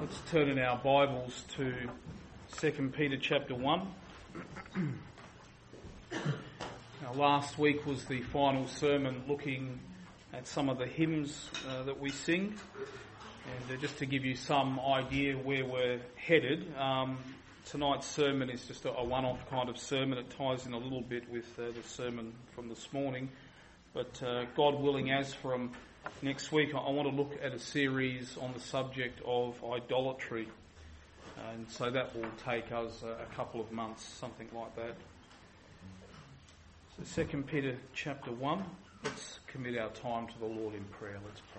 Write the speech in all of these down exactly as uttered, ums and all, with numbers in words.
Let's turn in our Bibles to Second Peter chapter one. Now, last week was the final sermon looking at some of the hymns uh, that we sing. And uh, just to give you some idea where we're headed, um, tonight's sermon is just a, a one-off kind of sermon. It ties in a little bit with uh, the sermon from this morning. But uh, God willing, as from next week, I want to look at a series on the subject of idolatry. And so that will take us a, a couple of months, something like that. So Second Peter chapter one, let's commit our time to the Lord in prayer. Let's pray.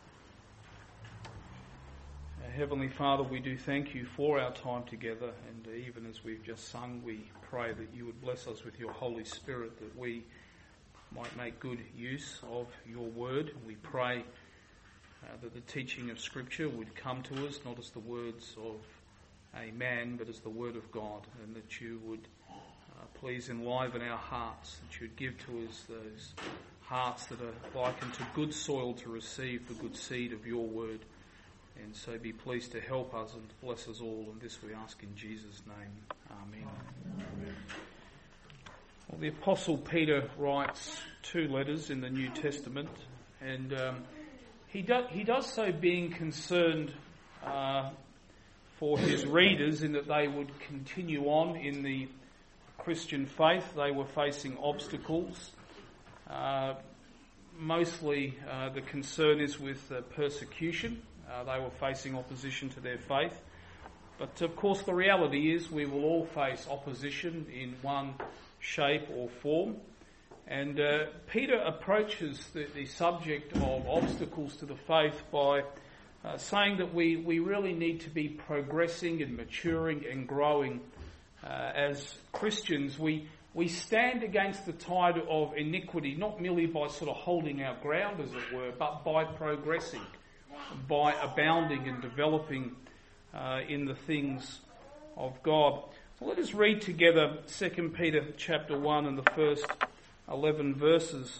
Our Heavenly Father, we do thank you for our time together, and even as we've just sung, we pray that you would bless us with your Holy Spirit, that we might make good use of your word. We pray uh, that the teaching of Scripture would come to us not as the words of a man, but as the word of God, and that you would uh, please enliven our hearts, that you would give to us those hearts that are likened to good soil to receive the good seed of your word. And so be pleased to help us and bless us all, and this we ask in Jesus' name. Amen. Amen. Well, the Apostle Peter writes two letters in the New Testament, and um, he, do, he does so being concerned uh, for his readers in that they would continue on in the Christian faith. They were facing obstacles. Uh, mostly uh, the concern is with uh, persecution. Uh, they were facing opposition to their faith. But of course the reality is we will all face opposition in one shape or form. And uh, Peter approaches the, the subject of obstacles to the faith by uh, saying that we, we really need to be progressing and maturing and growing uh, as Christians. We we stand against the tide of iniquity, not merely by sort of holding our ground, as it were, but by progressing, by abounding and developing uh, in the things of God. So let us read together Second Peter chapter one and the first eleven verses.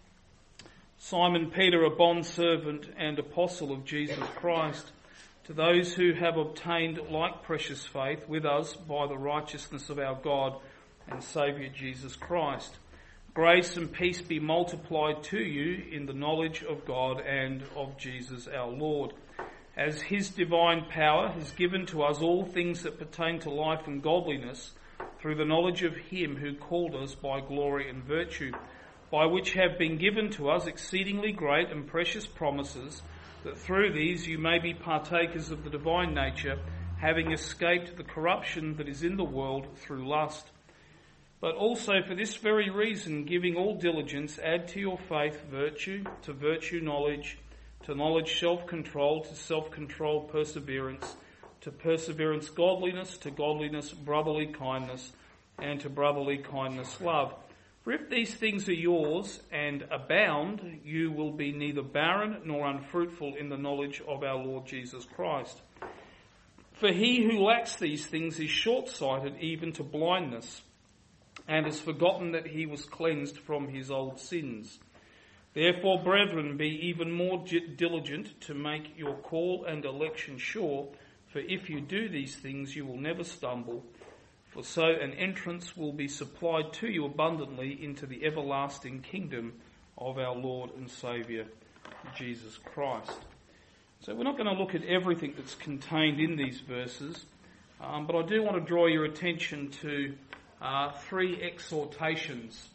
Simon Peter, a bondservant and apostle of Jesus Christ, to those who have obtained like precious faith with us by the righteousness of our God and Saviour Jesus Christ. Grace and peace be multiplied to you in the knowledge of God and of Jesus our Lord, as his divine power has given to us all things that pertain to life and godliness, through the knowledge of him who called us by glory and virtue, by which have been given to us exceedingly great and precious promises, that through these you may be partakers of the divine nature, having escaped the corruption that is in the world through lust. But also for this very reason, giving all diligence, add to your faith virtue, to virtue knowledge, to knowledge self-control, to self-control perseverance, to perseverance godliness, to godliness brotherly kindness, and to brotherly kindness love. For if these things are yours and abound, you will be neither barren nor unfruitful in the knowledge of our Lord Jesus Christ. For he who lacks these things is short-sighted even to blindness, and has forgotten that he was cleansed from his old sins. Therefore, brethren, be even more diligent to make your call and election sure, for if you do these things, you will never stumble. For so an entrance will be supplied to you abundantly into the everlasting kingdom of our Lord and Saviour, Jesus Christ. So we're not going to look at everything that's contained in these verses, um, but I do want to draw your attention to uh, three exhortations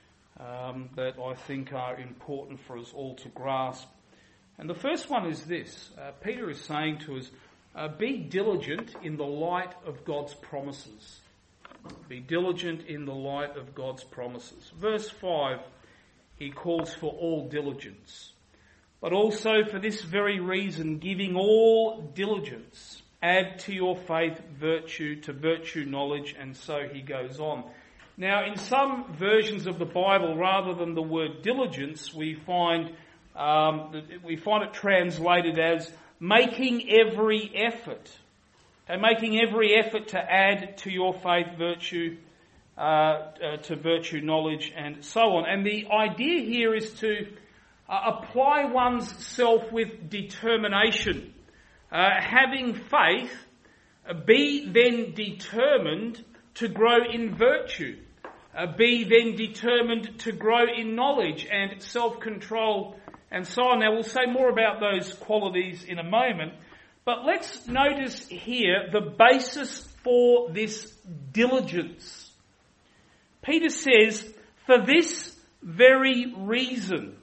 Um, that I think are important for us all to grasp. And the first one is this. Uh, Peter is saying to us, uh, be diligent in the light of God's promises. Be diligent in the light of God's promises. Verse five, he calls for all diligence. But also for this very reason, giving all diligence, add to your faith virtue, to virtue knowledge, and so he goes on. Now, in some versions of the Bible, rather than the word diligence, we find um, we find it translated as making every effort, and making every effort to add to your faith virtue, uh, uh, to virtue knowledge, and so on. And the idea here is to uh, apply one's self with determination. Uh, having faith, uh, be then determined to grow in virtue. Uh, be then determined to grow in knowledge and self-control and so on. Now we'll say more about those qualities in a moment. But let's notice here the basis for this diligence. Peter says, for this very reason,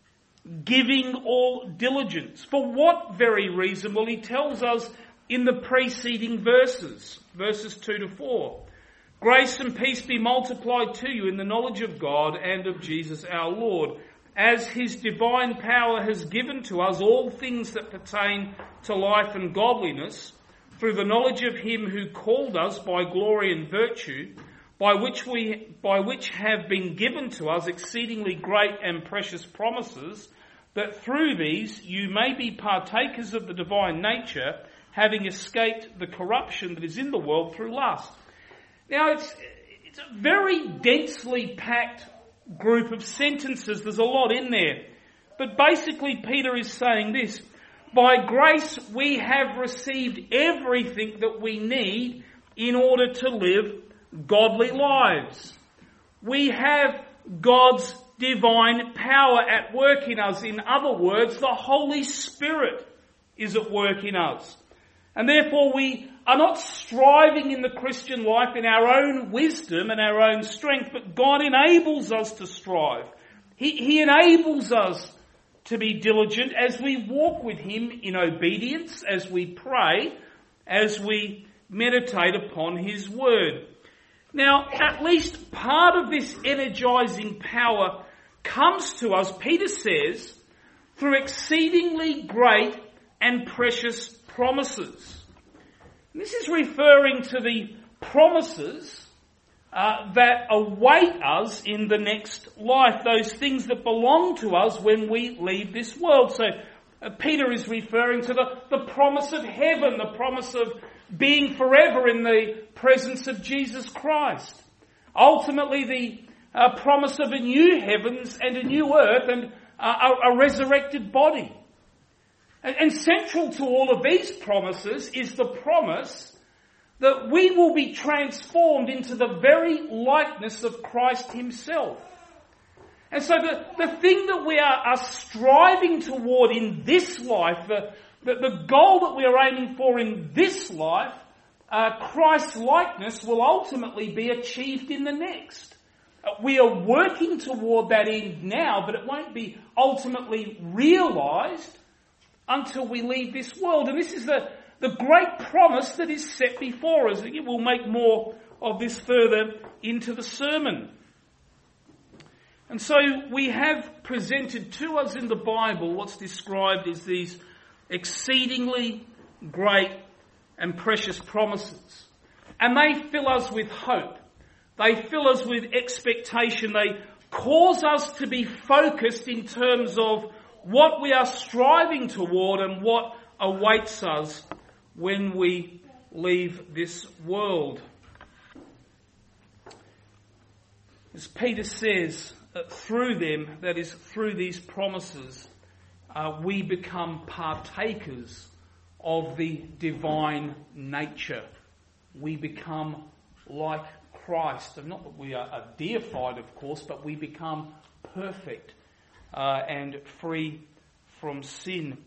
giving all diligence. For what very reason? Well, he tells us in the preceding verses, verses two to four. Grace and peace be multiplied to you in the knowledge of God and of Jesus our Lord, as his divine power has given to us all things that pertain to life and godliness, through the knowledge of him who called us by glory and virtue, by which we, by which have been given to us exceedingly great and precious promises, that through these you may be partakers of the divine nature, having escaped the corruption that is in the world through lust. Now it's, it's a very densely packed group of sentences. There's a lot in there. But basically Peter is saying this: by grace we have received everything that we need in order to live godly lives. We have God's divine power at work in us. In other words, the Holy Spirit is at work in us. And therefore we are not striving in the Christian life in our own wisdom and our own strength, but God enables us to strive. He, he enables us to be diligent as we walk with him in obedience, as we pray, as we meditate upon his word. Now, at least part of this energizing power comes to us, Peter says, through exceedingly great and precious promises. And this is referring to the promises uh, that await us in the next life, those things that belong to us when we leave this world. So uh, Peter is referring to the, the promise of heaven, the promise of being forever in the presence of Jesus Christ. Ultimately, the uh, promise of a new heavens and a new earth and uh, a, a resurrected body. And, and central to all of these promises is the promise that we will be transformed into the very likeness of Christ himself. And so the, the thing that we are, are striving toward in this life, the, the, the goal that we are aiming for in this life, uh, Christ's likeness, will ultimately be achieved in the next. Uh, we are working toward that end now, but it won't be ultimately realised until we leave this world. And this is the The great promise that is set before us. We'll make more of this further into the sermon. And so we have presented to us in the Bible what's described as these exceedingly great and precious promises. And they fill us with hope. They fill us with expectation. They cause us to be focused in terms of what we are striving toward and what awaits us when we leave this world. As Peter says, uh, through them, that is, through these promises, uh, we become partakers of the divine nature. We become like Christ. And not that we are, are deified, of course, but we become perfect uh, and free from sin.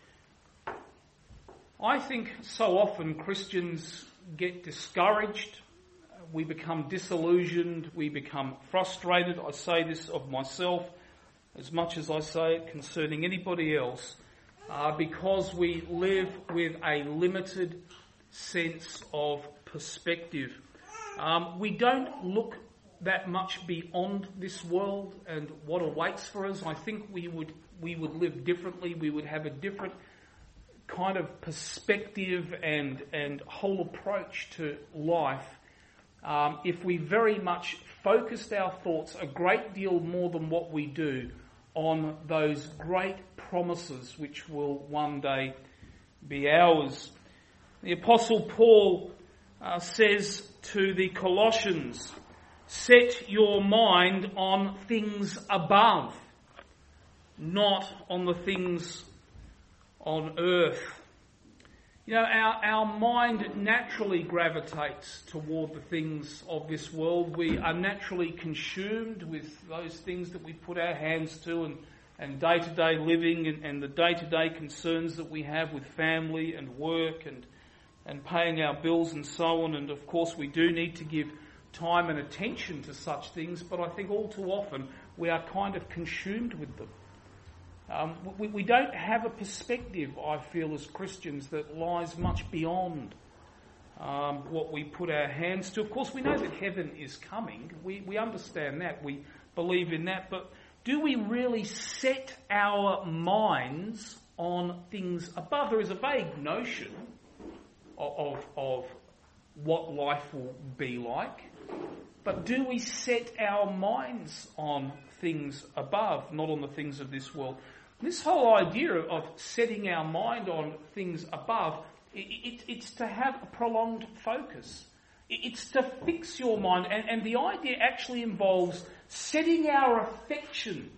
I think so often Christians get discouraged, we become disillusioned, we become frustrated. I say this of myself as much as I say it concerning anybody else, uh, because we live with a limited sense of perspective. Um, we don't look that much beyond this world and what awaits for us. I think we would we would live differently. We would have a different kind of perspective and and whole approach to life um, if we very much focused our thoughts a great deal more than what we do on those great promises which will one day be ours. The Apostle Paul uh, says to the Colossians, "Set your mind on things above, not on the things on earth." You know, our, our mind naturally gravitates toward the things of this world. We are naturally consumed with those things that we put our hands to, and, and day-to-day living and, and the day-to-day concerns that we have with family and work and, and paying our bills and so on. And of course we do need to give time and attention to such things, but I think all too often we are kind of consumed with them. Um, we, we don't have a perspective, I feel, as Christians that lies much beyond um, what we put our hands to. Of course, we know that heaven is coming. We, we understand that. We believe in that. But do we really set our minds on things above? There is a vague notion of, of, of what life will be like. But do we set our minds on things above, not on the things of this world? This whole idea of setting our mind on things above, it, it, it's to have a prolonged focus. It, it's to fix your mind. And, and the idea actually involves setting our affections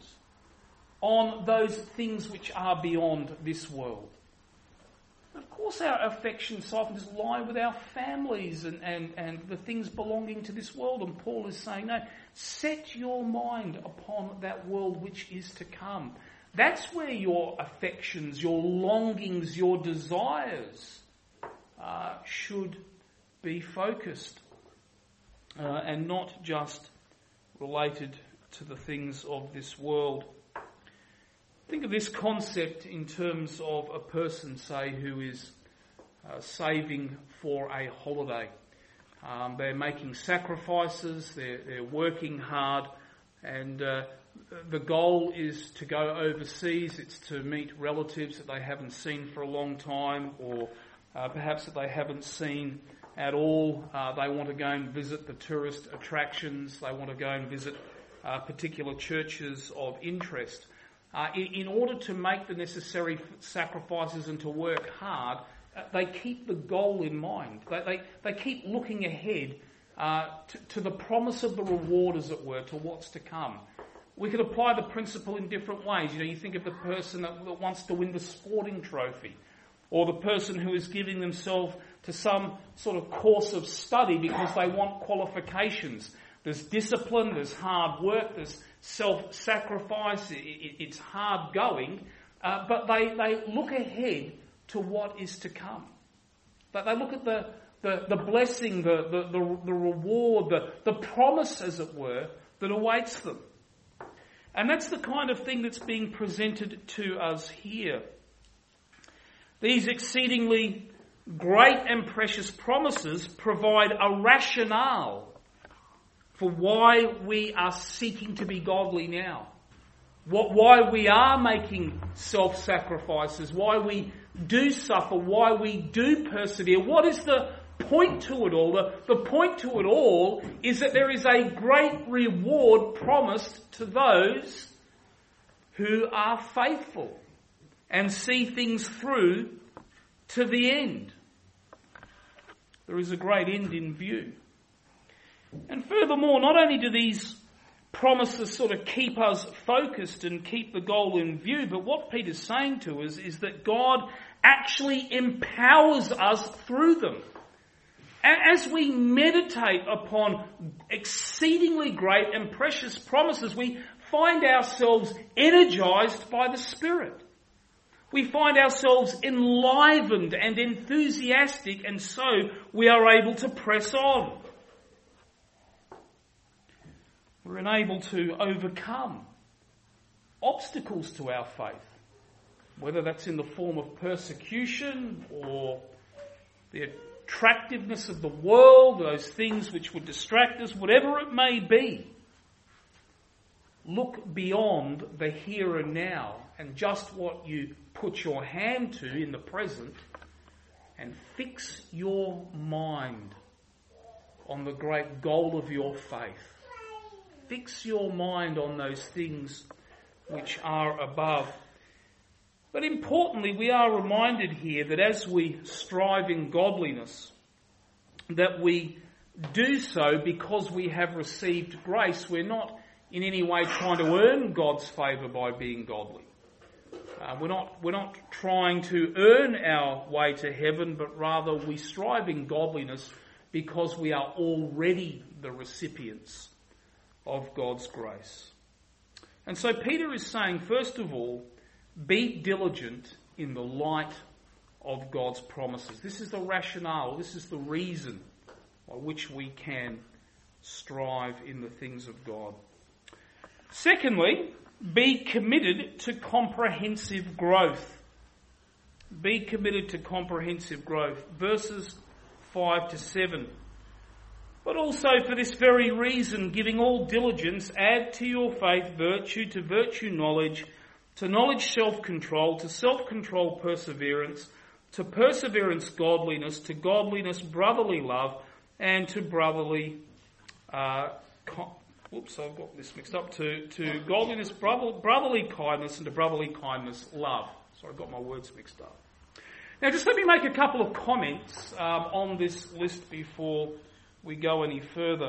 on those things which are beyond this world. Of course our affections so often just lie with our families and, and, and the things belonging to this world. And Paul is saying, no, set your mind upon that world which is to come. That's where your affections, your longings, your desires uh, should be focused uh, and not just related to the things of this world. Think of this concept in terms of a person, say, who is uh, saving for a holiday. Um, they're making sacrifices, they're, they're working hard, and uh, the goal is to go overseas. It's to meet relatives that they haven't seen for a long time, or uh, perhaps that they haven't seen at all. Uh, they want to go and visit the tourist attractions. They want to go and visit uh, particular churches of interest. Uh, in, in order to make the necessary sacrifices and to work hard, uh, they keep the goal in mind. They, they, they keep looking ahead uh, to, to the promise of the reward, as it were, to what's to come. We could apply the principle in different ways. You know, you think of the person that, that wants to win the sporting trophy, or the person who is giving themselves to some sort of course of study because they want qualifications. There's discipline, there's hard work, there's self-sacrifice, it, it, it's hard going, uh, but they, they look ahead to what is to come. But they look at the, the, the blessing, the, the, the, the reward, the, the promise, as it were, that awaits them. And that's the kind of thing that's being presented to us here. These exceedingly great and precious promises provide a rationale for why we are seeking to be godly now. What, why we are making self-sacrifices, why we do suffer, why we do persevere. What is the point to it all? The, the point to it all is that there is a great reward promised to those who are faithful and see things through to the end. There is a great end in view. And furthermore, not only do these promises sort of keep us focused and keep the goal in view, but what Peter's saying to us is that God actually empowers us through them. As we meditate upon exceedingly great and precious promises, we find ourselves energized by the Spirit. We find ourselves enlivened and enthusiastic, and so we are able to press on. We're enabled to overcome obstacles to our faith, whether that's in the form of persecution or the attractiveness of the world, those things which would distract us, whatever it may be. Look beyond the here and now and just what you put your hand to in the present, and fix your mind on the great goal of your faith. Fix your mind on those things which are above. But importantly, we are reminded here that as we strive in godliness, that we do so because we have received grace. We're not in any way trying to earn God's favour by being godly. Uh, we're not we're not trying to earn our way to heaven, but rather we strive in godliness because we are already the recipients of God's grace. And so Peter is saying, first of all, be diligent in the light of God's promises. This is the rationale, this is the reason by which we can strive in the things of God. Secondly, be committed to comprehensive growth. Be committed to comprehensive growth. Verses five to seven. But also for this very reason, giving all diligence, add to your faith virtue, to virtue knowledge, to knowledge self-control, to self-control perseverance, to perseverance godliness, to godliness brotherly love, and to brotherly, uh, con- whoops, I've got this mixed up, to, to godliness brother- brotherly kindness, and to brotherly kindness love. Sorry, I got my words mixed up. Now just let me make a couple of comments um, on this list before we go any further.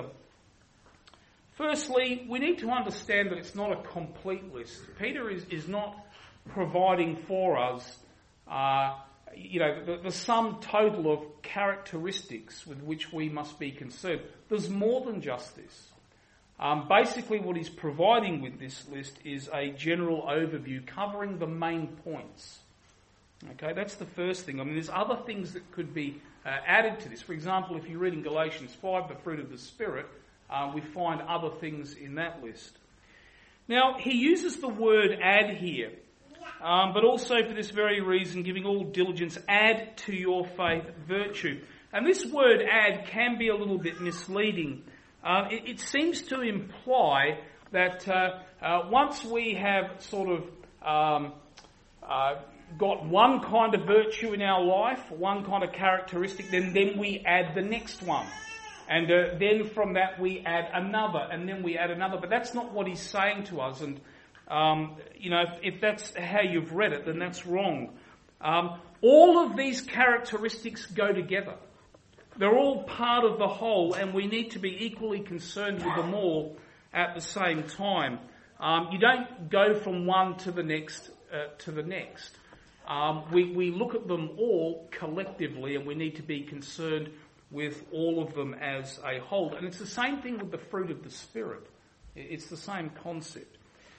Firstly, we need to understand that it's not a complete list. Peter is, is not providing for us, uh, you know, the, the sum total of characteristics with which we must be concerned. There's more than just this. Um, basically, what he's providing with this list is a general overview covering the main points. Okay, that's the first thing. I mean, there's other things that could be uh, added to this. For example, if you read in Galatians five, the fruit of the Spirit, uh, we find other things in that list. Now, he uses the word add here, um, but also for this very reason, giving all diligence, add to your faith virtue. And this word add can be a little bit misleading. Uh, it, it seems to imply that uh, uh, once we have sort of um, uh, got one kind of virtue in our life, one kind of characteristic, then, then we add the next one. And uh, then from that we add another, and then we add another. But that's not what he's saying to us. And, um, you know, if, if that's how you've read it, then that's wrong. Um, all of these characteristics go together. They're all part of the whole, and we need to be equally concerned with them all at the same time. Um, you don't go from one to the next uh, to the next. Um, we, we look at them all collectively, and we need to be concerned with all of them as a whole. And it's the same thing with the fruit of the Spirit. It's the same concept.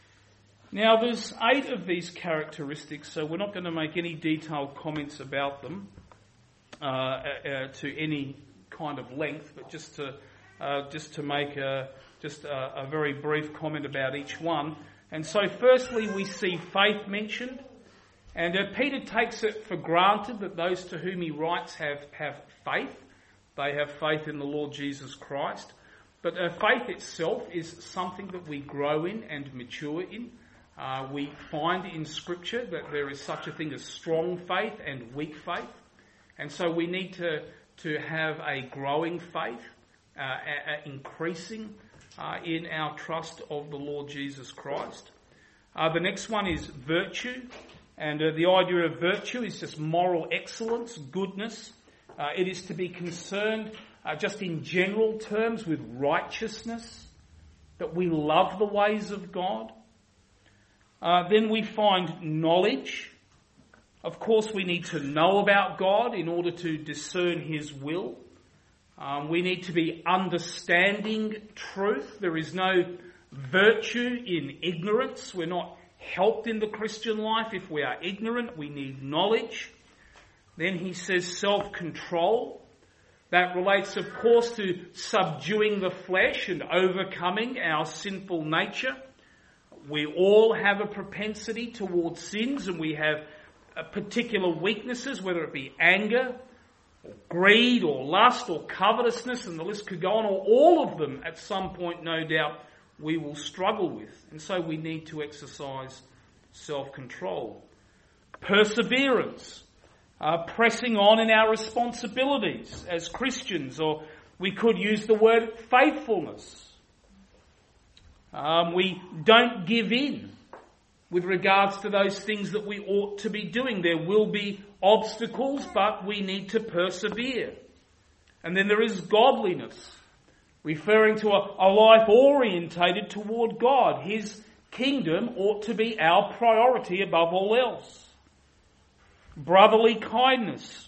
Now, there's eight of these characteristics, so we're not going to make any detailed comments about them uh, uh, to any kind of length, but just to uh, just to make a, just a, a very brief comment about each one. And so, firstly, we see faith mentioned. And uh, Peter takes it for granted that those to whom he writes have, have faith. They have faith in the Lord Jesus Christ. But uh, faith itself is something that we grow in and mature in. Uh, we find in Scripture that there is such a thing as strong faith and weak faith. And so we need to, to have a growing faith, uh, a, a increasing uh, in our trust of the Lord Jesus Christ. Uh, the next one is virtue. And uh, the idea of virtue is just moral excellence, goodness. Uh, it is to be concerned uh, just in general terms with righteousness, that we love the ways of God. Uh, then we find knowledge. Of course, we need to know about God in order to discern His will. Um, we need to be understanding truth. There is no virtue in ignorance. We're not helped in the Christian life if we are ignorant. We need knowledge. Then he says self-control. That relates, of course, to subduing the flesh and overcoming our sinful nature. We all have a propensity towards sins, and we have uh, particular weaknesses, whether it be anger, or greed, or lust, or covetousness, and the list could go on, or all of them at some point, no doubt, we will struggle with. And so we need to exercise self-control. Perseverance. Uh, pressing on in our responsibilities as Christians, or we could use the word faithfulness. Um, we don't give in with regards to those things that we ought to be doing. There will be obstacles, but we need to persevere. And then there is godliness, referring to a, a life orientated toward God, His kingdom ought to be our priority above all else. Brotherly kindness.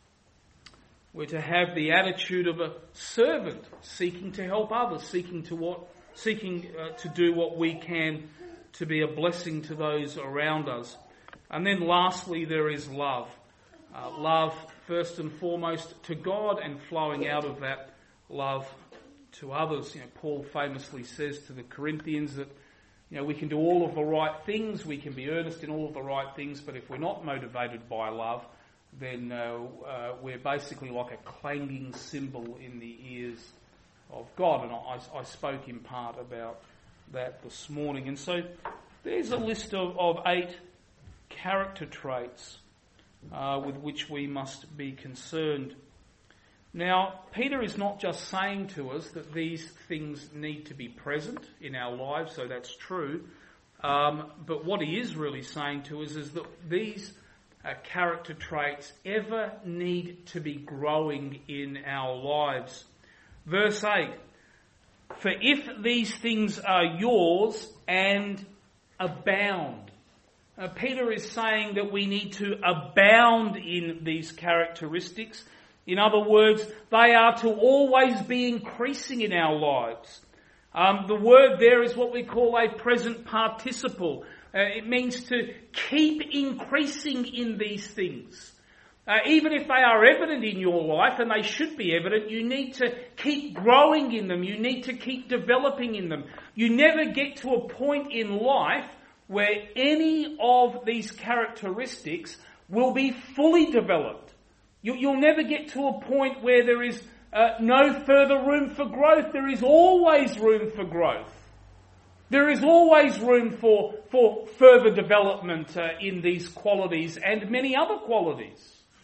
We're to have the attitude of a servant seeking to help others, seeking to what, seeking uh, to do what we can to be a blessing to those around us. And then lastly, there is love. Uh, love first and foremost to God, and flowing out of that love to others. You know, Paul famously says to the Corinthians that, you know, we can do all of the right things, we can be earnest in all of the right things, but if we're not motivated by love, then uh, uh, we're basically like a clanging cymbal in the ears of God. And I, I spoke in part about that this morning. And so there's a list of, of eight character traits uh, with which we must be concerned. Now, Peter is not just saying to us that these things need to be present in our lives, so that's true. Um, but what he is really saying to us is that these uh, character traits ever need to be growing in our lives. Verse eight, for if these things are yours and abound. Uh, Peter is saying that we need to abound in these characteristics. In other words, they are to always be increasing in our lives. Um, the word there is what we call a present participle. Uh, it means to keep increasing in these things. Uh, even if they are evident in your life, and they should be evident, you need to keep growing in them. You need to keep developing in them. You never get to a point in life where any of these characteristics will be fully developed. You, you'll never get to a point where there is uh, no further room for growth. There is always room for growth. There is always room for, for further development uh, in these qualities and many other qualities.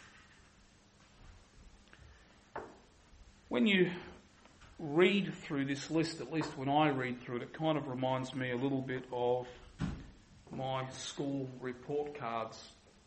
When you read through this list, at least when I read through it, it kind of reminds me a little bit of my school report cards.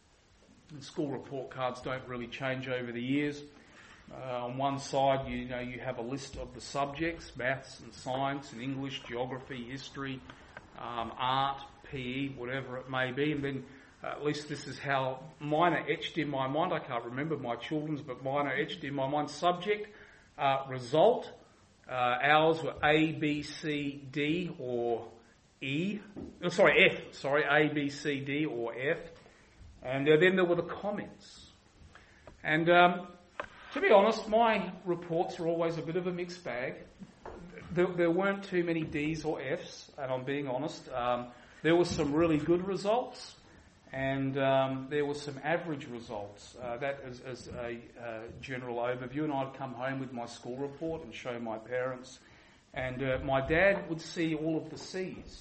And school report cards don't really change over the years. Uh, on one side, you know, you have a list of the subjects, maths and science and English, geography, history, um, art, P E, whatever it may be. And then uh, at least this is how mine are etched in my mind. I can't remember my children's, but mine are etched in my mind. Subject, uh, result. Uh, ours were A, B, C, D, or E. Oh, sorry, F. Sorry, A, B, C, D, or F. And uh, then there were the comments. And um, to be honest, my reports are always a bit of a mixed bag. There, there weren't too many D's or F's, and I'm being honest. Um, there were some really good results, and um, there were some average results. Uh, that is as a uh, general overview. And I'd come home with my school report and show my parents. And uh, my dad would see all of the C's.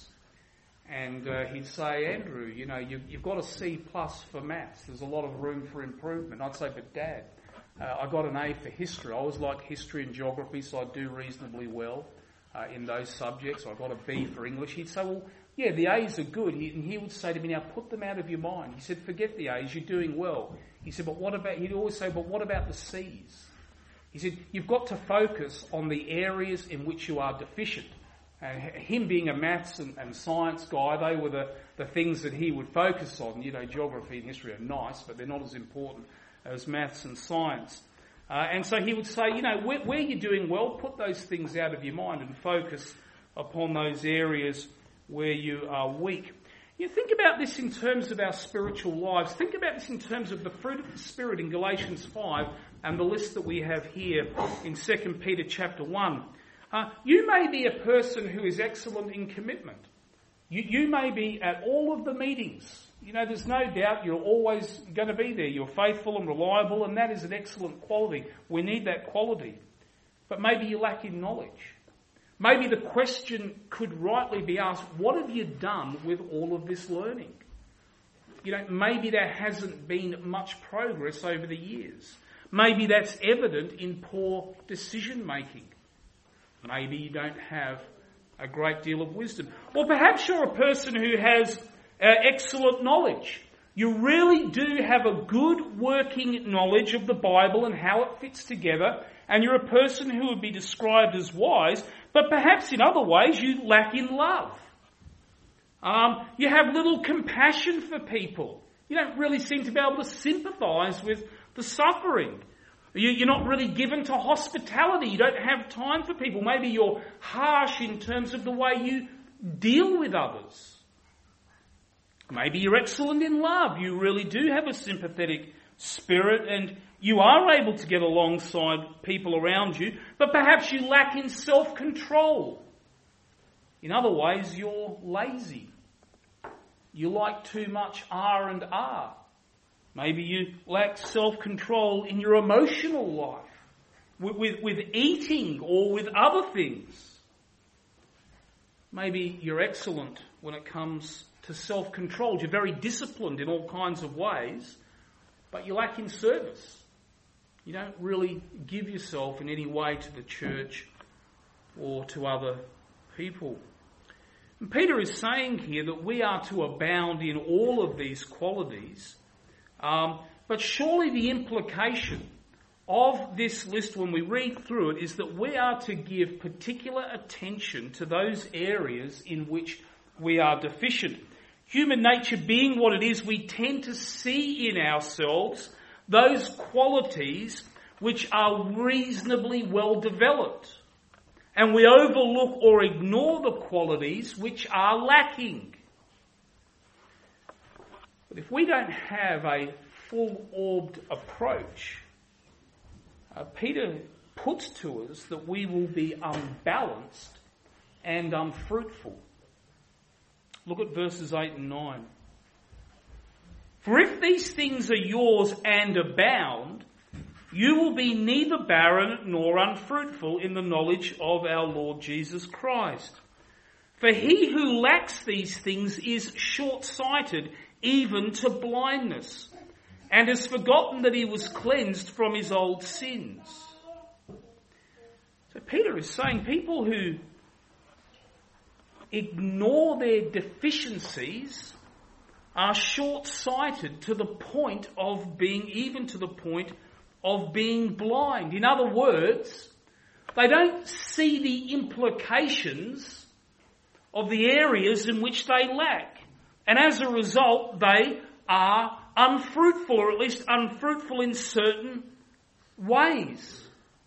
And uh, he'd say, Andrew, you know, you, you've got a C plus for maths. There's a lot of room for improvement. I'd say, but Dad, uh, I got an A for history. I always liked history and geography, so I'd do reasonably well uh, in those subjects. I got a B for English. He'd say, well, yeah, the A's are good. He, and he would say to me, now put them out of your mind. He said, forget the A's, you're doing well. He said, but what about, he'd always say, but what about the C's? He said, you've got to focus on the areas in which you are deficient. And him being a maths and, and science guy, they were the, the things that he would focus on. You know, geography and history are nice, but they're not as important as maths and science. Uh, and so he would say, you know, where, where you're doing well, put those things out of your mind and focus upon those areas where you are weak. You think about this in terms of our spiritual lives. Think about this in terms of the fruit of the Spirit in Galatians five and the list that we have here in Second Peter chapter one. Uh, you may be a person who is excellent in commitment. You, you may be at all of the meetings. You know, there's no doubt you're always going to be there. You're faithful and reliable, and that is an excellent quality. We need that quality. But maybe you lack in knowledge. Maybe the question could rightly be asked, what have you done with all of this learning? You know, maybe there hasn't been much progress over the years. Maybe that's evident in poor decision making. Maybe you don't have a great deal of wisdom. Or perhaps you're a person who has uh, excellent knowledge. You really do have a good working knowledge of the Bible and how it fits together, and you're a person who would be described as wise, but perhaps in other ways you lack in love. Um, you have little compassion for people. You don't really seem to be able to sympathise with the suffering. You, you're not really given to hospitality. You don't have time for people. Maybe you're harsh in terms of the way you deal with others. Maybe you're excellent in love. You really do have a sympathetic spirit and you are able to get alongside people around you, but perhaps you lack in self-control. In other ways, you're lazy. You like too much R and R. Maybe you lack self-control in your emotional life, with, with, with eating or with other things. Maybe you're excellent when it comes to self-control. You're very disciplined in all kinds of ways, but you lack in service. You don't really give yourself in any way to the church or to other people. And Peter is saying here that we are to abound in all of these qualities, um, but surely the implication of this list when we read through it is that we are to give particular attention to those areas in which we are deficient. Human nature being what it is, we tend to see in ourselves those qualities which are reasonably well developed. And we overlook or ignore the qualities which are lacking. But if we don't have a full-orbed approach, uh, Peter puts to us that we will be unbalanced and unfruitful. Look at verses eight and nine. For if these things are yours and abound, you will be neither barren nor unfruitful in the knowledge of our Lord Jesus Christ. For he who lacks these things is short-sighted, even to blindness, and has forgotten that he was cleansed from his old sins. So Peter is saying people who ignore their deficiencies are short-sighted to the point of being, even to the point of being blind. In other words, they don't see the implications of the areas in which they lack. And as a result, they are unfruitful, or at least unfruitful in certain ways.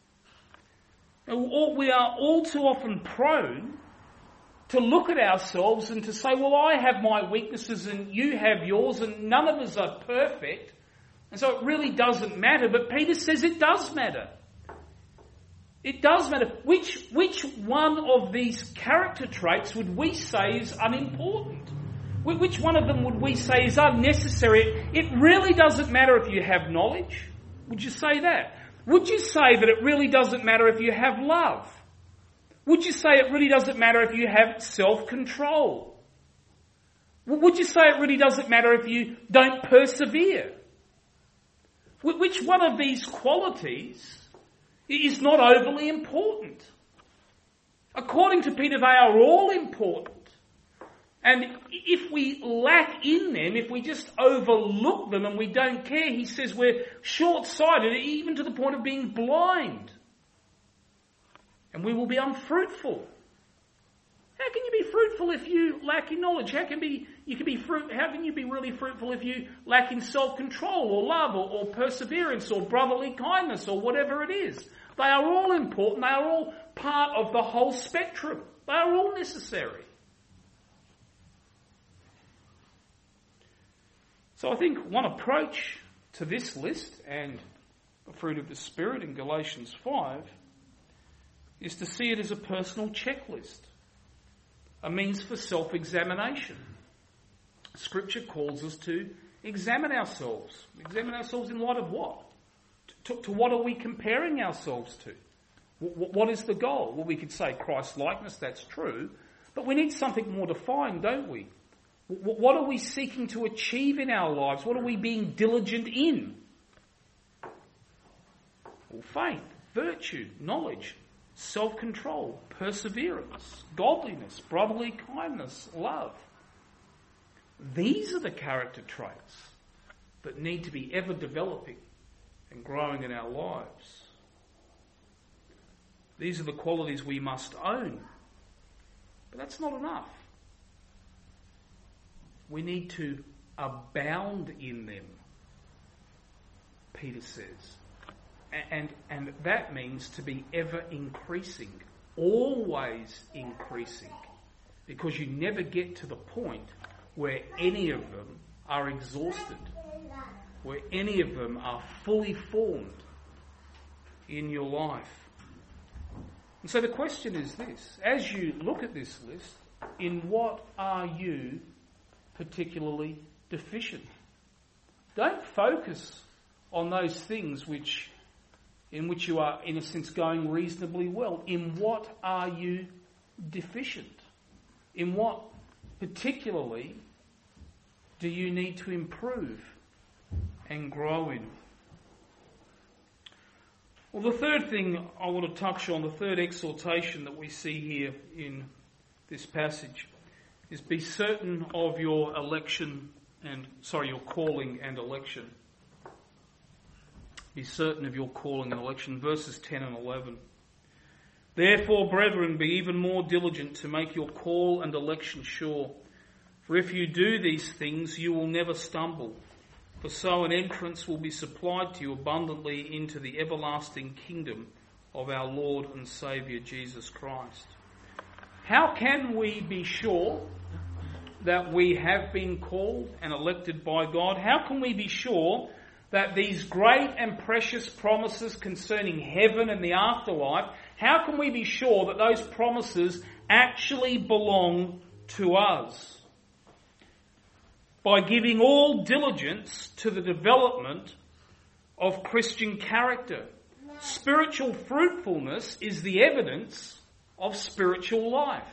Now, we are all too often prone to look at ourselves and to say, well, I have my weaknesses and you have yours and none of us are perfect. And so it really doesn't matter. But Peter says it does matter. It does matter. Which, which one of these character traits would we say is unimportant? Which one of them would we say is unnecessary? It really doesn't matter if you have knowledge. Would you say that? Would you say that it really doesn't matter if you have love? Would you say it really doesn't matter if you have self-control? Would you say it really doesn't matter if you don't persevere? Which one of these qualities is not overly important? According to Peter, they are all important. And if we lack in them, if we just overlook them and we don't care, he says we're short-sighted, even to the point of being blind. And we will be unfruitful. How can you be fruitful if you lack in knowledge? How can be you can be fruit? How can you be really fruitful if you lack in self-control or love or, or perseverance or brotherly kindness or whatever it is? They are all important. They are all part of the whole spectrum. They are all necessary. So I think one approach to this list and the fruit of the Spirit in Galatians five is to see it as a personal checklist, a means for self-examination. Scripture calls us to examine ourselves. Examine ourselves in light of what? To, to what are we comparing ourselves to? What, what is the goal? Well, we could say Christ-likeness, that's true, but we need something more defined, don't we? What are we seeking to achieve in our lives? What are we being diligent in? Well, faith, virtue, knowledge, self-control, perseverance, godliness, brotherly kindness, love. These are the character traits that need to be ever developing and growing in our lives. These are the qualities we must own. But that's not enough. We need to abound in them, Peter says. And, and that means to be ever increasing, always increasing, because you never get to the point where any of them are exhausted, where any of them are fully formed in your life. And so the question is this: as you look at this list, in what are you particularly deficient? Don't focus on those things which, in which you are, in a sense, going reasonably well. In what are you deficient? In what particularly do you need to improve and grow in? Well, the third thing I want to touch on, the third exhortation that we see here in this passage, is be certain of your election and, sorry, your calling and election. Be certain of your calling and election. Verses ten and eleven. Therefore, brethren, be even more diligent to make your call and election sure. For if you do these things, you will never stumble. For so an entrance will be supplied to you abundantly into the everlasting kingdom of our Lord and Saviour Jesus Christ. How can we be sure that we have been called and elected by God? How can we be sure that these great and precious promises concerning heaven and the afterlife, how can we be sure that those promises actually belong to us? By giving all diligence to the development of Christian character. Spiritual fruitfulness is the evidence of spiritual life.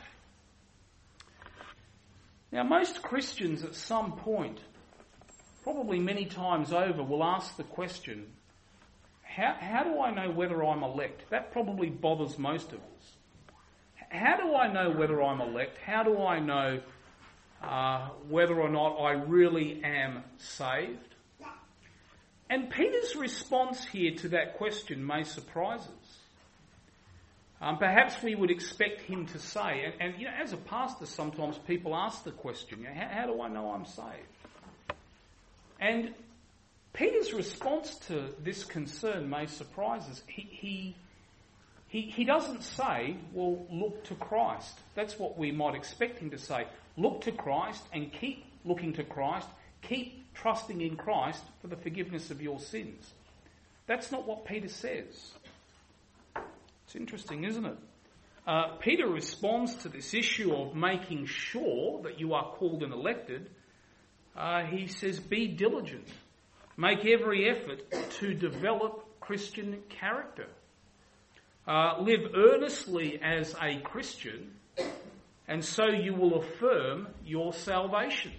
Now, most Christians at some point, probably many times over, will ask the question, how, how do I know whether I'm elect? That probably bothers most of us. How do I know whether I'm elect? How do I know uh, whether or not I really am saved? And Peter's response here to that question may surprise us. Um, perhaps we would expect him to say, and, and you know, as a pastor, sometimes people ask the question, how, how do I know I'm saved? And Peter's response to this concern may surprise us. He, he, he, he doesn't say, well, look to Christ. That's what we might expect him to say. Look to Christ and keep looking to Christ. Keep trusting in Christ for the forgiveness of your sins. That's not what Peter says. It's interesting, isn't it? Uh, Peter responds to this issue of making sure that you are called and elected. Uh, he says, be diligent. Make every effort to develop Christian character. Uh, live earnestly as a Christian, and so you will affirm your salvation.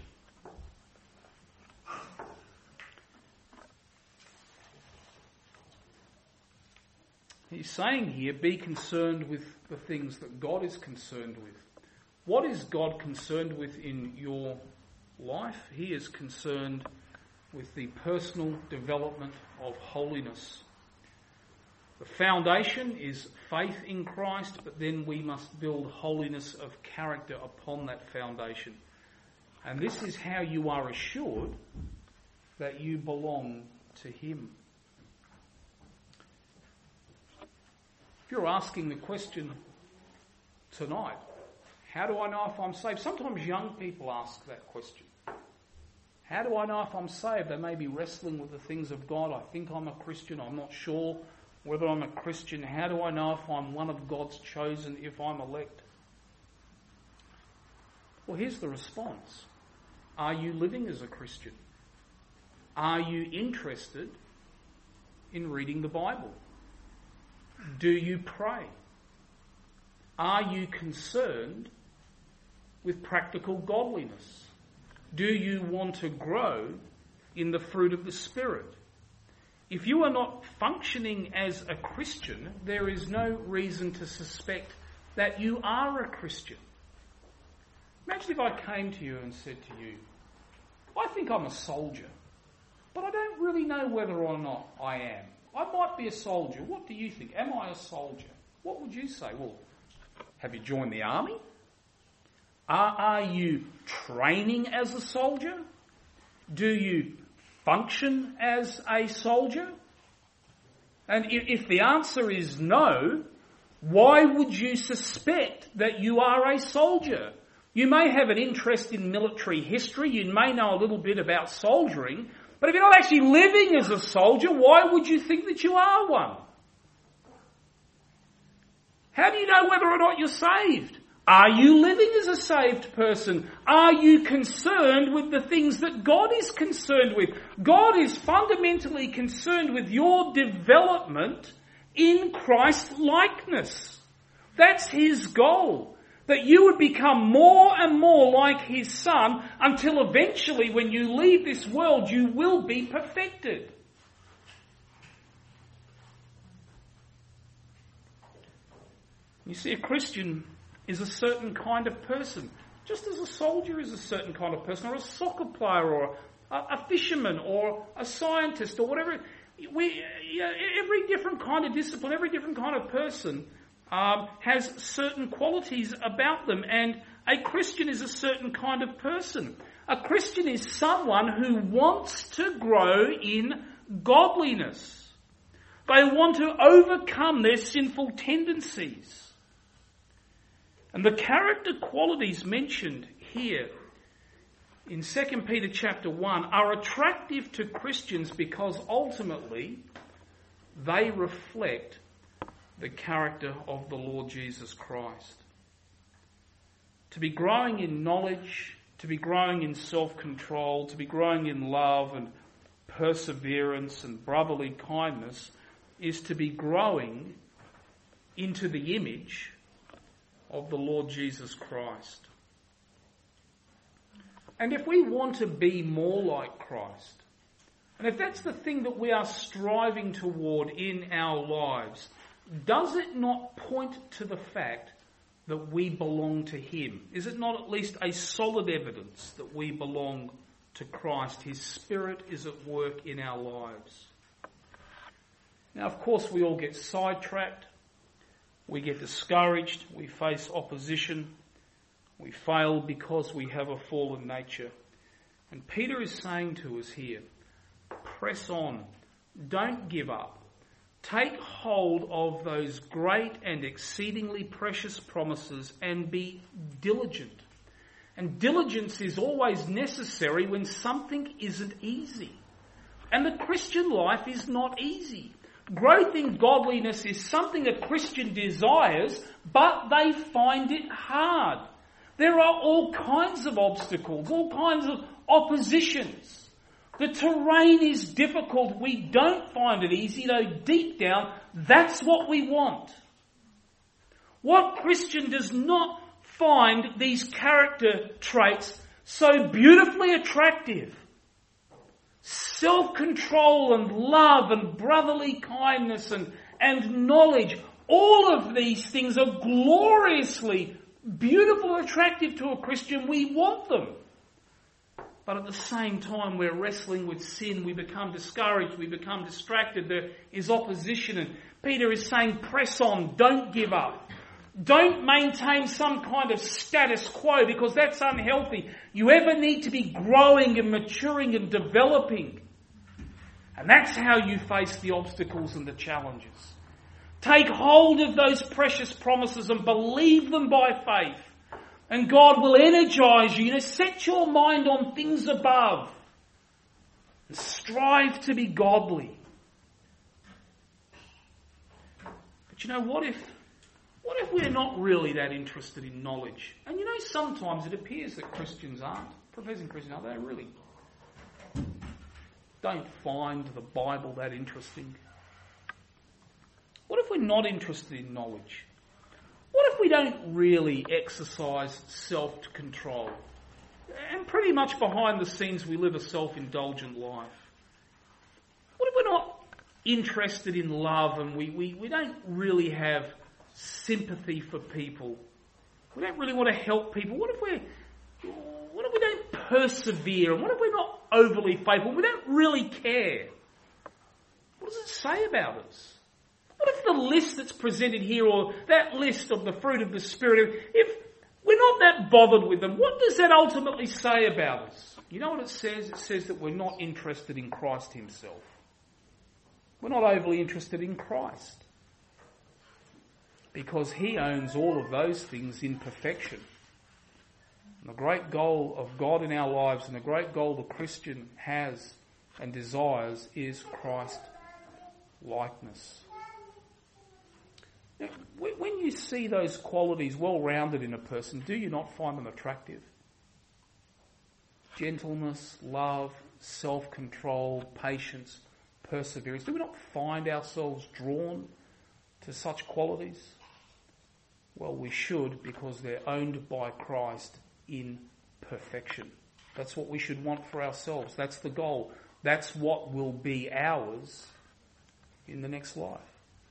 He's saying here, be concerned with the things that God is concerned with. What is God concerned with in your life? He is concerned with the personal development of holiness. The foundation is faith in Christ, but then we must build holiness of character upon that foundation. And this is how you are assured that you belong to Him. If you're asking the question tonight, how do I know if I'm saved? Sometimes young people ask that question. How do I know if I'm saved? They may be wrestling with the things of God. I think I'm a Christian. I'm not sure whether I'm a Christian. How do I know if I'm one of God's chosen, if I'm elect? Well, here's the response. Are you living as a Christian? Are you interested in reading the Bible? Do you pray? Are you concerned with practical godliness? Do you want to grow in the fruit of the Spirit? If you are not functioning as a Christian, there is no reason to suspect that you are a Christian. Imagine if I came to you and said to you, I think I'm a soldier, but I don't really know whether or not I am. I might be a soldier. What do you think? Am I a soldier? What would you say? Well, have you joined the army? Are, are you training as a soldier? Do you function as a soldier? And if, if the answer is no, why would you suspect that you are a soldier? You may have an interest in military history, you may know a little bit about soldiering, but if you're not actually living as a soldier, why would you think that you are one? How do you know whether or not you're saved? Are you living as a saved person? Are you concerned with the things that God is concerned with? God is fundamentally concerned with your development in Christ-likeness. That's his goal. That you would become more and more like his Son until eventually when you leave this world you will be perfected. You see, a Christian is a certain kind of person, just as a soldier is a certain kind of person, or a soccer player, or a, a fisherman, or a scientist, or whatever. We, yeah, every different kind of discipline, every different kind of person um, has certain qualities about them, and a Christian is a certain kind of person. A Christian is someone who wants to grow in godliness. They want to overcome their sinful tendencies. And the character qualities mentioned here in Second Peter chapter one are attractive to Christians because ultimately they reflect the character of the Lord Jesus Christ. To be growing in knowledge, to be growing in self-control, to be growing in love and perseverance and brotherly kindness is to be growing into the image of the Lord Jesus Christ. And if we want to be more like Christ, and if that's the thing that we are striving toward in our lives, does it not point to the fact that we belong to him? Is it not at least a solid evidence that we belong to Christ? His Spirit is at work in our lives. Now, of course, we all get sidetracked. We get discouraged, we face opposition, we fail because we have a fallen nature. And Peter is saying to us here, press on, don't give up. Take hold of those great and exceedingly precious promises and be diligent. And diligence is always necessary when something isn't easy. And the Christian life is not easy. Growth in godliness is something a Christian desires, but they find it hard. There are all kinds of obstacles, all kinds of oppositions. The terrain is difficult. We don't find it easy, though deep down, that's what we want. What Christian does not find these character traits so beautifully attractive? Self-control and love and brotherly kindness and, and knowledge. All of these things are gloriously beautiful and attractive to a Christian. We want them. But at the same time, we're wrestling with sin. We become discouraged. We become distracted. There is opposition. And Peter is saying, press on. Don't give up. Don't maintain some kind of status quo because that's unhealthy. You ever need to be growing and maturing and developing. And that's how you face the obstacles and the challenges. Take hold of those precious promises and believe them by faith. And God will energize you. You know, set your mind on things above. And strive to be godly. But you know, what if What if we're not really that interested in knowledge? And you know, sometimes it appears that Christians aren't. Professing Christians aren't. They really don't find the Bible that interesting. What if we're not interested in knowledge? What if we don't really exercise self-control? And pretty much behind the scenes we live a self-indulgent life. What if we're not interested in love and we, we, we don't really have sympathy for people? We don't really want to help people. What if we're, what if we don't persevere? And what if we're not overly faithful? We don't really care. What does it say about us? What if the list that's presented here, or that list of the fruit of the Spirit, if we're not that bothered with them. What does that ultimately say about us? You know what it says? It says that we're not interested in Christ himself. We're not overly interested in Christ. Because he owns all of those things in perfection. And the great goal of God in our lives and the great goal the Christian has and desires is Christ likeness. Now, when you see those qualities well-rounded in a person, do you not find them attractive? Gentleness, love, self-control, patience, perseverance. Do we not find ourselves drawn to such qualities? Well, we should, because they're owned by Christ in perfection. That's what we should want for ourselves. That's the goal. That's what will be ours in the next life.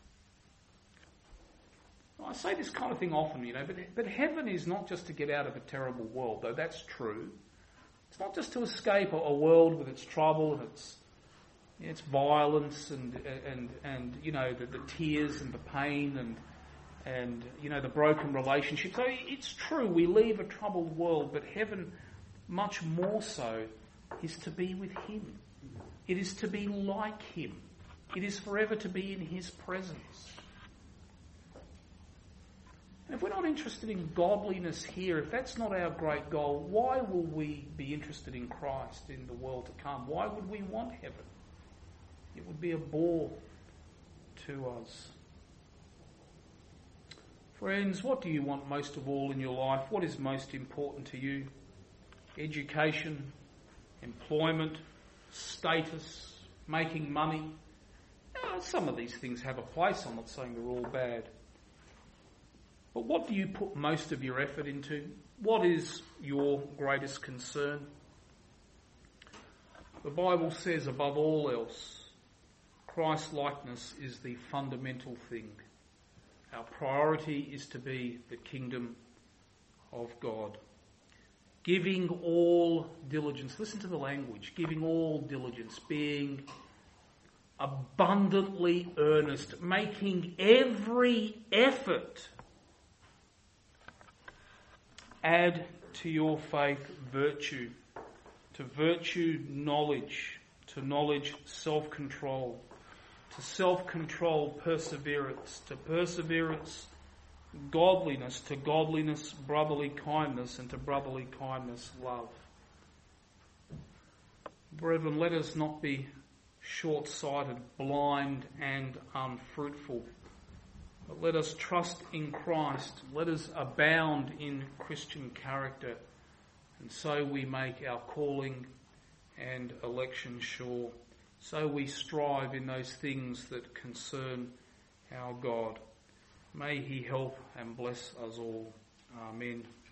I say this kind of thing often, you know, but, but heaven is not just to get out of a terrible world, though that's true. It's not just to escape a, a world with its trouble and its its violence and and and you know the, the tears and the pain and and you know the broken relationships. So it's true, we leave a troubled world, but heaven, much more so, is to be with him. It is to be like him. It is forever to be in his presence. And if we're not interested in godliness here, if that's not our great goal, why will we be interested in Christ in the world to come? Why would we want heaven? It would be a bore to us. Friends, what do you want most of all in your life? What is most important to you? Education, employment, status, making money? Uh, some of these things have a place. I'm not saying they're all bad. But what do you put most of your effort into? What is your greatest concern? The Bible says, above all else, Christ-likeness is the fundamental thing. Our priority is to be the kingdom of God. Giving all diligence. Listen to the language. Giving all diligence. Being abundantly earnest. Making every effort. Add to your faith virtue, to virtue knowledge, to knowledge self-control, to self-control perseverance, to perseverance godliness, to godliness brotherly kindness, and to brotherly kindness love. Brethren, let us not be short-sighted, blind and unfruitful. But let us trust in Christ. Let us abound in Christian character. And so we make our calling and election sure. So we strive in those things that concern our God. May he help and bless us all. Amen.